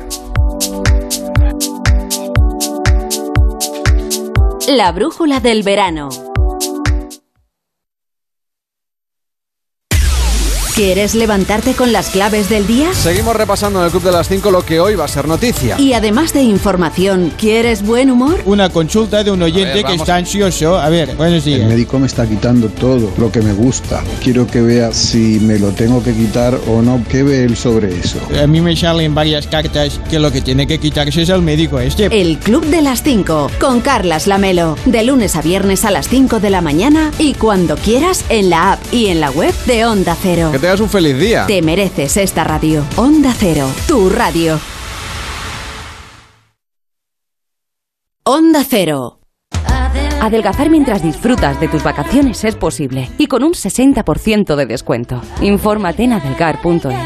La brújula del verano. ¿Quieres levantarte con las claves del día? Seguimos repasando en el Club de las cinco lo que hoy va a ser noticia. Y además de información, ¿quieres buen humor? Una consulta de un oyente ver, que está ansioso. A ver, buenos días. El médico me está quitando todo lo que me gusta. Quiero que vea si me lo tengo que quitar o no. ¿Qué ve él sobre eso? A mí me salen varias cartas que lo que tiene que quitarse es el médico este. El Club de las cinco, con Carlas Lamelo. De lunes a viernes a las cinco de la mañana y cuando quieras en la app y en la web de Onda Cero. Que tengas un feliz día. Te mereces esta radio. Onda Cero, tu radio. Onda Cero. Adelgazar mientras disfrutas de tus vacaciones es posible y con un sesenta por ciento de descuento. Infórmate en adelgar punto es.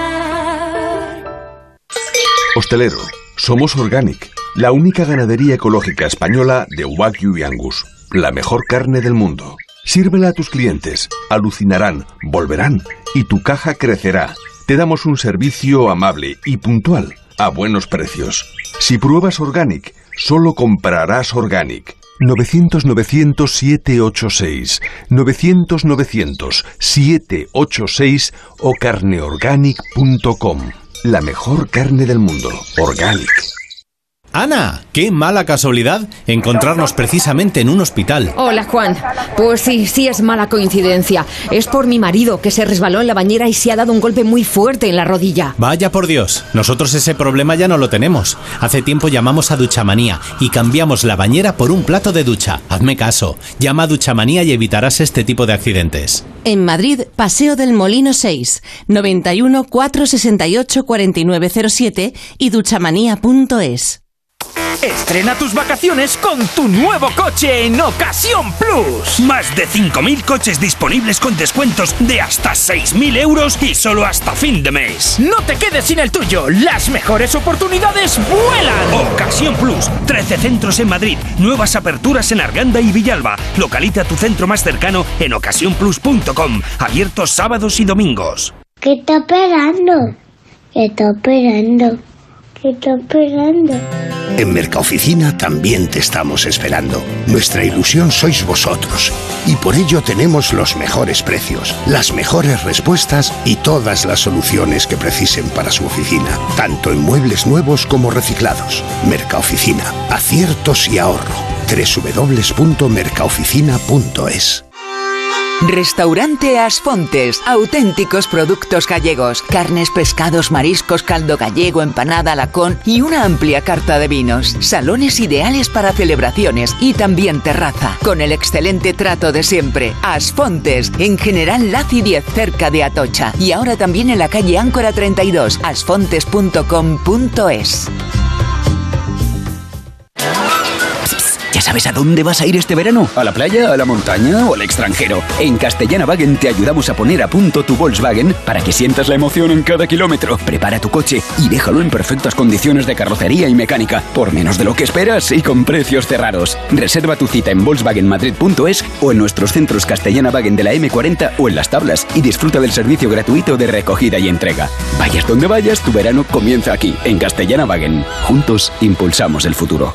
Hostelero, somos Organic, la única ganadería ecológica española de Wagyu y Angus, la mejor carne del mundo. Sírvela a tus clientes, alucinarán, volverán y tu caja crecerá. Te damos un servicio amable y puntual, a buenos precios. Si pruebas Organic, solo comprarás Organic. novecientos novecientos siete ocho seis, novecientos novecientos siete ocho seis o carneorganic punto com. La mejor carne del mundo, Organic. Ana, qué mala casualidad encontrarnos precisamente en un hospital. Hola, Juan. Pues sí, sí es mala coincidencia. Es por mi marido, que se resbaló en la bañera y se ha dado un golpe muy fuerte en la rodilla. Vaya por Dios, nosotros ese problema ya no lo tenemos. Hace tiempo llamamos a Duchamanía y cambiamos la bañera por un plato de ducha. Hazme caso, llama a Duchamanía y evitarás este tipo de accidentes. En Madrid, Paseo del Molino seis, noventa y uno, cuatrocientos sesenta y ocho, cuarenta y nueve cero siete y duchamanía punto es. Estrena tus vacaciones con tu nuevo coche en Ocasión Plus. Más de cinco mil coches disponibles con descuentos de hasta seis mil euros y solo hasta fin de mes. No te quedes sin el tuyo. Las mejores oportunidades vuelan. Ocasión Plus. trece centros en Madrid. Nuevas aperturas en Arganda y Villalba. Localiza tu centro más cercano en ocasión plus punto com. Abiertos sábados y domingos. ¿Qué está esperando? ¿Qué está esperando? ¿Qué está esperando? En Mercaoficina también te estamos esperando. Nuestra ilusión sois vosotros. Y por ello tenemos los mejores precios, las mejores respuestas y todas las soluciones que precisen para su oficina. Tanto en muebles nuevos como reciclados. Mercaoficina. Aciertos y ahorro. doble u doble u doble u punto mercaoficina punto es. Restaurante Asfontes, auténticos productos gallegos, carnes, pescados, mariscos, caldo gallego, empanada, lacón y una amplia carta de vinos. Salones ideales para celebraciones y también terraza, con el excelente trato de siempre. Asfontes, en General Laci diez, cerca de Atocha, y ahora también en la calle Áncora treinta y dos, asfontes punto com punto es. ¿Ya sabes a dónde vas a ir este verano? ¿A la playa, a la montaña o al extranjero? En Castellana Wagen te ayudamos a poner a punto tu Volkswagen para que sientas la emoción en cada kilómetro. Prepara tu coche y déjalo en perfectas condiciones de carrocería y mecánica, por menos de lo que esperas y con precios cerrados. Reserva tu cita en volkswagen madrid punto es o en nuestros centros Castellana Wagen de la eme cuarenta o en Las Tablas y disfruta del servicio gratuito de recogida y entrega. Vayas donde vayas, tu verano comienza aquí, en Castellana Wagen. Juntos impulsamos el futuro.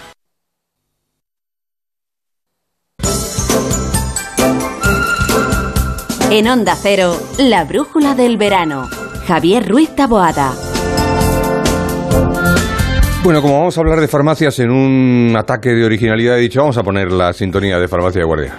En Onda Cero, la brújula del verano. Javier Ruiz Taboada. Bueno, como vamos a hablar de farmacias en un ataque de originalidad, he dicho, vamos a poner la sintonía de Farmacia de Guardia.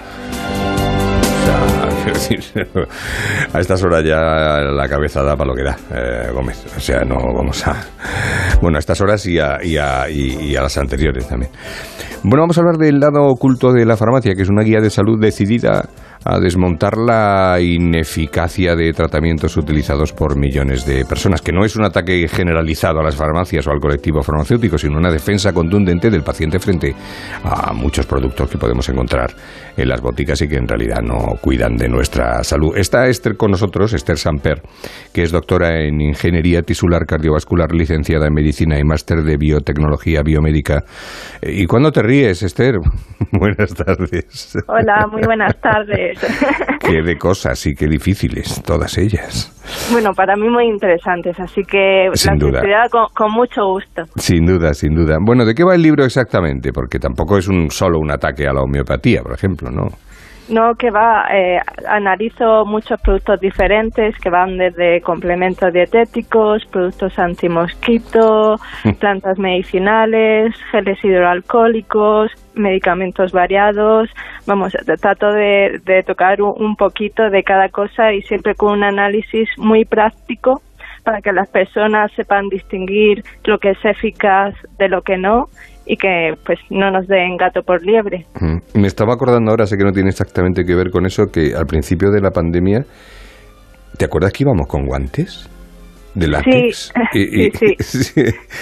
O sea, a estas horas ya la cabeza da para lo que da, eh, Gómez. O sea, no vamos a... Bueno, a estas horas y a, y, a, y, y a las anteriores también. Bueno, vamos a hablar del lado oculto de la farmacia, que es una guía de salud decidida a desmontar la ineficacia de tratamientos utilizados por millones de personas, que no es un ataque generalizado a las farmacias o al colectivo farmacéutico, sino una defensa contundente del paciente frente a muchos productos que podemos encontrar en las boticas y que en realidad no cuidan de nuestra salud. Está Esther con nosotros, Esther Samper, que es doctora en Ingeniería Tisular Cardiovascular, licenciada en Medicina y máster de Biotecnología Biomédica. ¿Y cuándo te ríes, Esther? Buenas tardes. Hola, muy buenas tardes. Qué de cosas y qué difíciles, todas ellas. Bueno, para mí muy interesantes, así que sin la duda. Con, con mucho gusto. Sin duda, sin duda. Bueno, ¿de qué va el libro exactamente? Porque tampoco es un solo un ataque a la homeopatía, por ejemplo, ¿no? No, que va, eh, analizo muchos productos diferentes que van desde complementos dietéticos, productos antimosquito, plantas medicinales, geles hidroalcohólicos, medicamentos variados. Vamos, trato de, de tocar un, un poquito de cada cosa y siempre con un análisis muy práctico para que las personas sepan distinguir lo que es eficaz de lo que no y que pues no nos den gato por liebre. Me estaba acordando ahora, sé que no tiene exactamente que ver con eso, que al principio de la pandemia, ¿te acuerdas que íbamos con guantes de látex? Sí, y, y, sí, sí.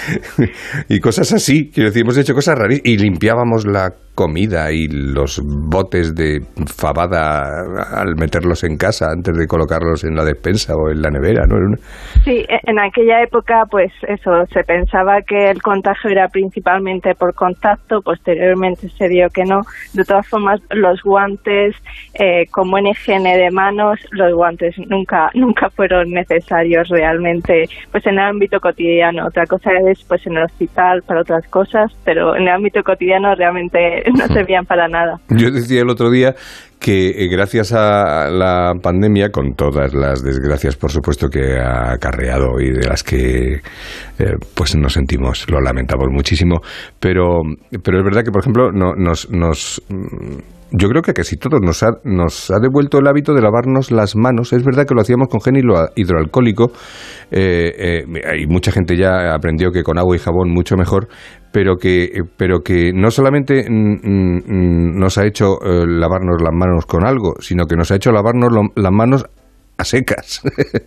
y cosas así, quiero decir, hemos hecho cosas raras y limpiábamos la comida y los botes de fabada al meterlos en casa antes de colocarlos en la despensa o en la nevera, ¿no? Sí, en aquella época, pues eso, se pensaba que el contagio era principalmente por contacto, posteriormente se vio que no. De todas formas, los guantes, eh, como buena higiene de manos, los guantes nunca nunca fueron necesarios realmente, pues en el ámbito cotidiano. Otra cosa es pues en el hospital para otras cosas, pero en el ámbito cotidiano realmente no servían para nada. Yo decía el otro día que eh, gracias a la pandemia, con todas las desgracias por supuesto que ha acarreado y de las que eh, pues nos sentimos, lo lamentamos muchísimo, pero pero es verdad que por ejemplo no, nos nos yo creo que casi todos nos ha, nos ha devuelto el hábito de lavarnos las manos. Es verdad que lo hacíamos con gel hidroalcohólico eh, eh, y mucha gente ya aprendió que con agua y jabón mucho mejor, pero que pero que no solamente mm, mm, nos ha hecho eh, lavarnos las manos con algo, sino que nos ha hecho lavarnos lo, las manos a secas,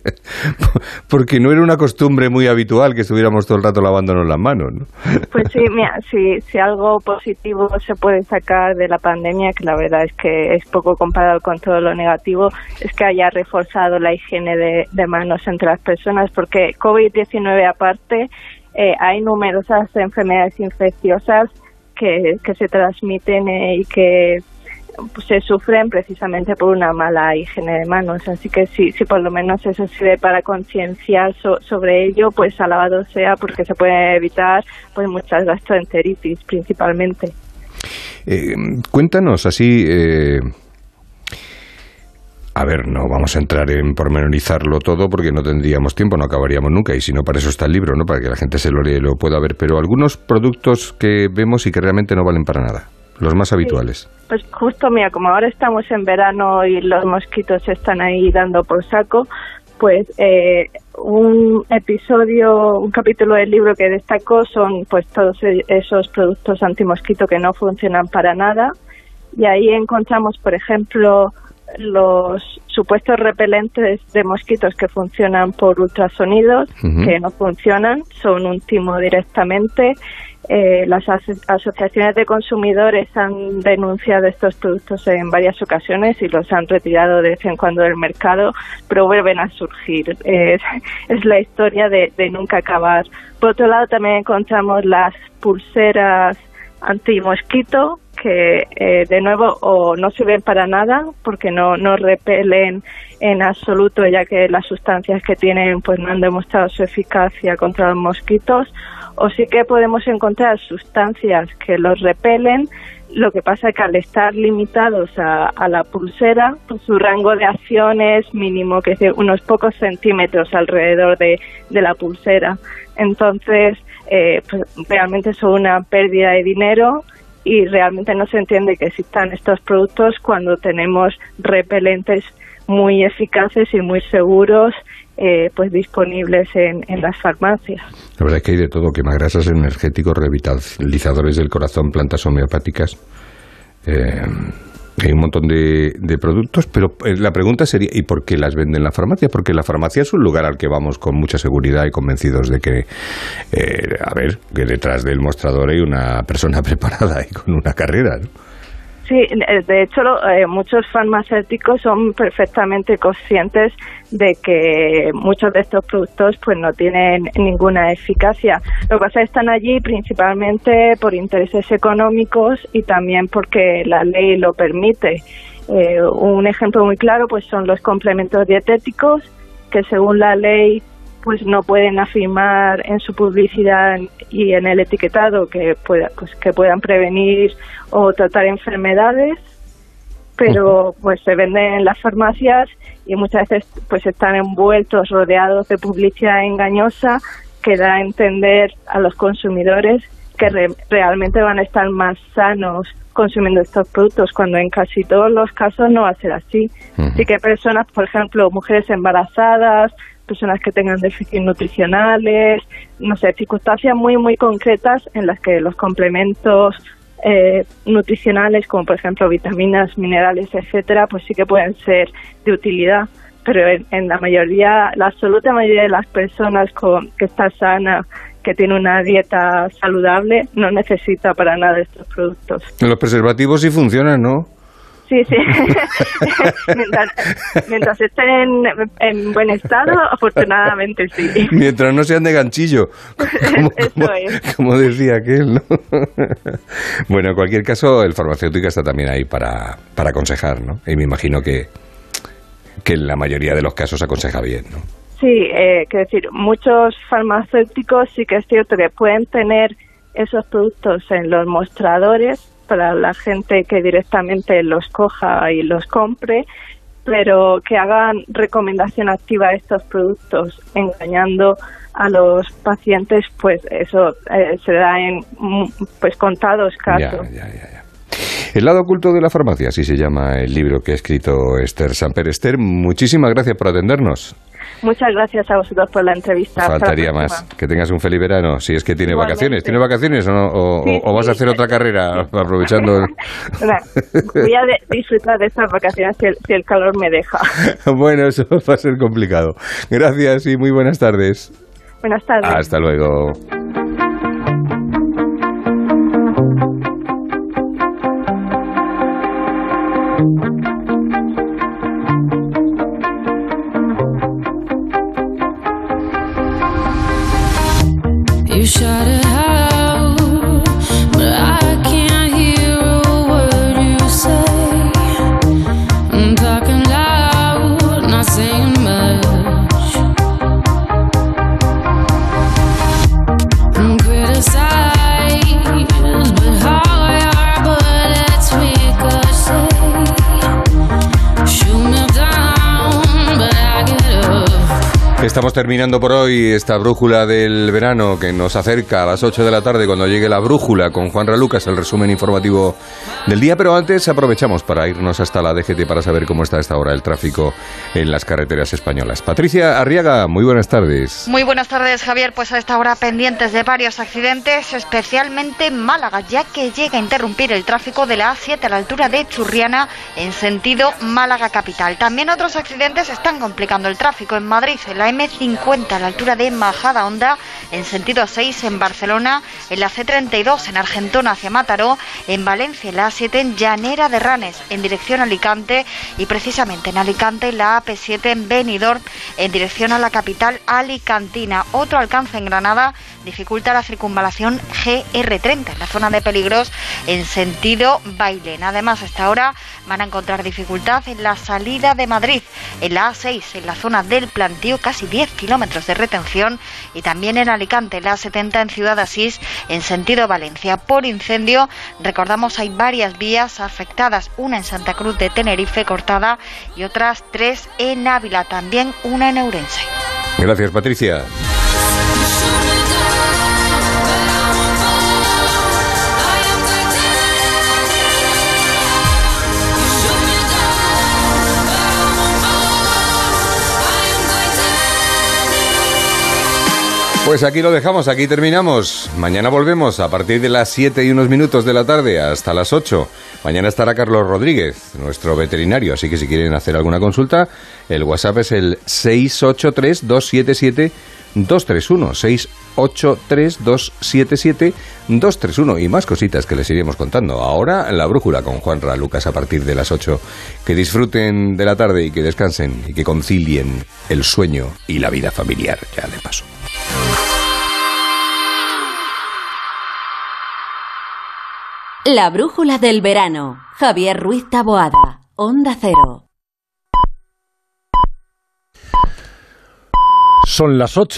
porque no era una costumbre muy habitual que estuviéramos todo el rato lavándonos las manos, ¿no? Pues sí, mira, si, si algo positivo se puede sacar de la pandemia, que la verdad es que es poco comparado con todo lo negativo, es que haya reforzado la higiene de, de manos entre las personas, porque COVID diecinueve aparte, eh, hay numerosas enfermedades infecciosas que, que se transmiten eh, y que pues se sufren precisamente por una mala higiene de manos, así que si, si por lo menos eso sirve para concienciar so, sobre ello, pues alabado sea, porque se puede evitar pues muchas gastroenteritis principalmente. Eh, cuéntanos así, eh, a ver, no vamos a entrar en pormenorizarlo todo porque no tendríamos tiempo, no acabaríamos nunca, y si no, para eso está el libro, ¿no? Para que la gente se lo lea y lo pueda ver, pero algunos productos que vemos y que realmente no valen para nada, los más habituales. Sí. Pues justo, mira, como ahora estamos en verano y los mosquitos están ahí dando por saco, pues eh, un episodio, un capítulo del libro que destaco son pues todos esos productos antimosquito que no funcionan para nada, y ahí encontramos, por ejemplo, los supuestos repelentes de mosquitos que funcionan por ultrasonidos, uh-huh. que no funcionan, son un timo directamente. Eh, las aso- asociaciones de consumidores han denunciado estos productos en varias ocasiones y los han retirado de vez en cuando del mercado, pero vuelven a surgir. Eh, es, es la historia de, de nunca acabar. Por otro lado, también encontramos las pulseras antimosquito, que eh, de nuevo o no sirven para nada porque no, no repelen en absoluto, ya que las sustancias que tienen pues no han demostrado su eficacia contra los mosquitos, o sí que podemos encontrar sustancias que los repelen. Lo que pasa es que al estar limitados a, a la pulsera, pues su rango de acción es mínimo, que es de unos pocos centímetros alrededor de, de la pulsera. Entonces, eh, pues realmente son una pérdida de dinero y realmente no se entiende que existan estos productos cuando tenemos repelentes muy eficaces y muy seguros eh, pues disponibles en, en las farmacias. La verdad es que hay de todo: quemagrasas, energéticos, revitalizadores del corazón, plantas homeopáticas. Eh, hay un montón de, de productos, pero la pregunta sería: ¿y por qué las venden en la farmacia? Porque la farmacia es un lugar al que vamos con mucha seguridad y convencidos de que, eh, a ver, que detrás del mostrador hay una persona preparada y con una carrera, ¿no? Sí, de hecho eh, muchos farmacéuticos son perfectamente conscientes de que muchos de estos productos pues no tienen ninguna eficacia. Lo que pasa es que están allí principalmente por intereses económicos y también porque la ley lo permite. Eh, un ejemplo muy claro pues son los complementos dietéticos, que según la ley pues no pueden afirmar en su publicidad y en el etiquetado que pueda, pues que puedan prevenir o tratar enfermedades, pero pues se venden en las farmacias y muchas veces pues están envueltos, rodeados de publicidad engañosa que da a entender a los consumidores que re- realmente van a estar más sanos consumiendo estos productos, cuando en casi todos los casos no va a ser así. Uh-huh. Así que personas, por ejemplo, mujeres embarazadas, personas que tengan déficits nutricionales, no sé, circunstancias muy, muy concretas en las que los complementos eh, nutricionales, como por ejemplo vitaminas, minerales, etcétera, pues sí que pueden ser de utilidad. Pero en, en la mayoría, la absoluta mayoría de las personas con, que está sana, que tiene una dieta saludable, no necesita para nada estos productos. Los preservativos sí funcionan, ¿no? Sí, sí. mientras, mientras estén en, en buen estado, afortunadamente sí. Mientras no sean de ganchillo, como, Eso como, es. como decía aquel, ¿no? Bueno, en cualquier caso, el farmacéutico está también ahí para, para aconsejar, ¿no? Y me imagino que, que en la mayoría de los casos aconseja bien, ¿no? Sí, eh, quiero decir, muchos farmacéuticos sí que es cierto que pueden tener esos productos en los mostradores para la gente que directamente los coja y los compre, pero que hagan recomendación activa de estos productos engañando a los pacientes, pues eso eh, se da en pues contados casos. Ya, ya, ya, ya. El lado oculto de la farmacia, así se llama el libro que ha escrito Esther Samper. Esther, muchísimas gracias por atendernos. Muchas gracias a vosotros por la entrevista. Faltaría más. Que tengas un feliz verano, si es que tiene Igualmente. vacaciones. ¿Tiene vacaciones o no? ¿O, Sí, o vas a hacer sí. otra carrera aprovechando? El... Voy a de- disfrutar de estas vacaciones si el, si el calor me deja. Bueno, eso va a ser complicado. Gracias y muy buenas tardes. Buenas tardes. Hasta luego. You shout it out, but I can't hear a word you say. I'm talking loud, not saying much. I'm criticized, but how your bullets ricochet. Shoot me down, but I get up. Esta Estamos terminando por hoy esta brújula del verano que nos acerca a las ocho de la tarde cuando llegue la brújula con Juanra Lucas, el resumen informativo del día, pero antes aprovechamos para irnos hasta la D G T para saber cómo está a esta hora el tráfico en las carreteras españolas. Patricia Arriaga, muy buenas tardes. Muy buenas tardes, Javier. Pues a esta hora pendientes de varios accidentes, especialmente en Málaga, ya que llega a interrumpir el tráfico de la A siete a la altura de Churriana en sentido Málaga capital. También otros accidentes están complicando el tráfico en Madrid, en la eme cincuenta a la altura de Majadahonda en sentido A seis, en Barcelona, en la ce treinta y dos en Argentona hacia Mataró, en Valencia en la A siete en Llanera de Ranes en dirección a Alicante y precisamente en Alicante la A P siete en Benidorm en dirección a la capital alicantina. Otro alcance en Granada dificulta la circunvalación ge erre treinta en la zona de peligros en sentido Bailén. Además, a esta hora van a encontrar dificultad en la salida de Madrid, en la A seis, en la zona del Plantío, casi diez kilómetros de retención, y también en Alicante, la A setenta en Ciudad Asís, en sentido Valencia. Por incendio, recordamos, hay varias vías afectadas, una en Santa Cruz de Tenerife cortada y otras tres en Ávila, también una en Ourense. Gracias, Patricia. Pues aquí lo dejamos, aquí terminamos. Mañana volvemos a partir de las siete y unos minutos de la tarde hasta las ocho. Mañana estará Carlos Rodríguez, nuestro veterinario, así que si quieren hacer alguna consulta, el WhatsApp es el seis ocho tres, dos siete siete, dos tres uno, seis ocho tres, dos siete siete, dos tres uno, y más cositas que les iremos contando. Ahora la brújula con Juanra Lucas a partir de las ocho. Que disfruten de la tarde y que descansen y que concilien el sueño y la vida familiar, ya de paso. La brújula del verano. Javier Ruiz Taboada. Onda Cero. Son las ocho.